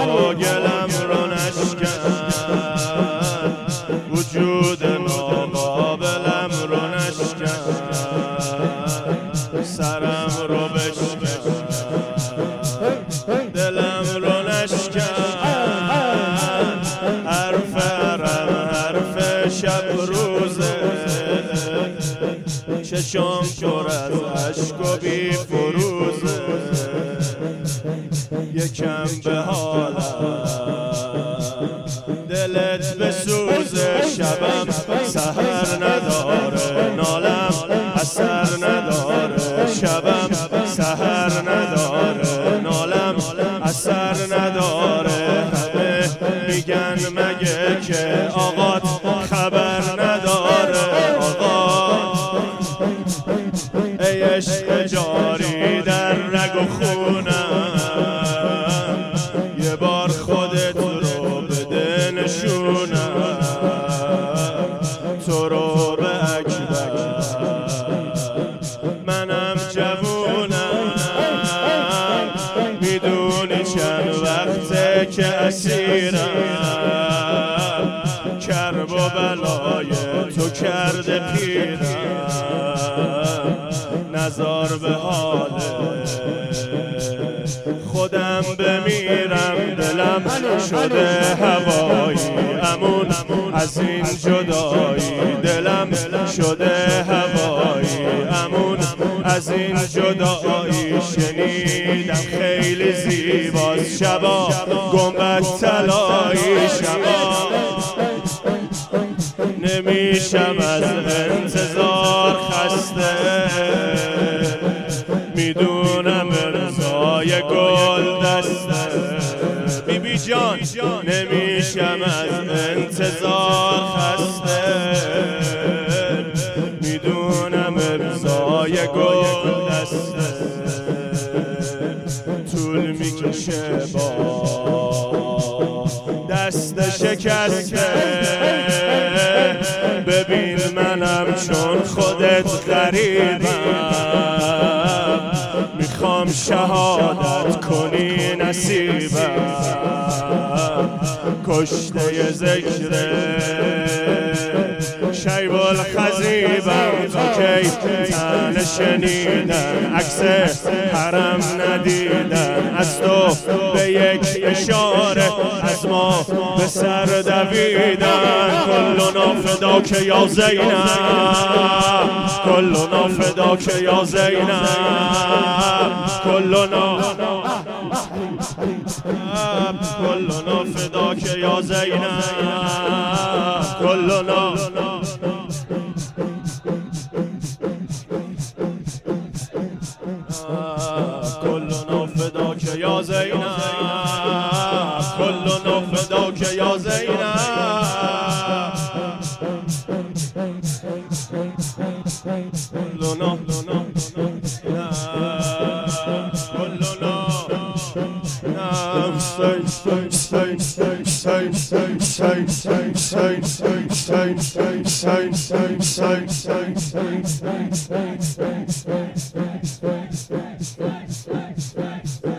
گلم رو نشکن، وجود ناقابلم رو نشکن، سرم رو بشکن، دلم رو نشکن. حرف حرم حرف شب روزه، چشم پر از عشق و بی فروزه. یکم به حالم دلت بسوزه، شبم سحر نداره، نالم اثر نداره، شبم سحر نداره، نالم اثر نداره. همه میگن مگه که آقات خبر نداره، آقا ای عشق جاری در رگ و خونم، یه بار خودت رو بده نشونم، تو رو به اکبر منم جوونم. میدونی چند وقته که اسیرم، کرب و بلای تو کرده پیرم، نزار به حال خودم بمیرم. دلم شده هوایی امون از این جدایی، دلم شده هوایی امون از این جدایی. شنیدم خیلی زیباست شبا گنبد طلایی، شبا نمیشم از انتظار خسته، میدونم امضای گل دسته. بیبی جان نمیشم از انتظار خسته، میدونم امضای گل دسته. طول میکشه با دست شکسته، ببین منم چون خودت غریبم، میخوام شهادت کنی نصیبم. کشته ذکره شیب الخزیبم، تا کی تن شنیدن عکس حرم ندیدن، از تو به یک اشاره از ما به سر دویدن. کلنا فداک یا زینب، کلنا فداک یا زینب، کلنا کلنا فداک یا زینب، کلنا كلنا فداك يا زينب، كلنا فداك يا زينب. كلنا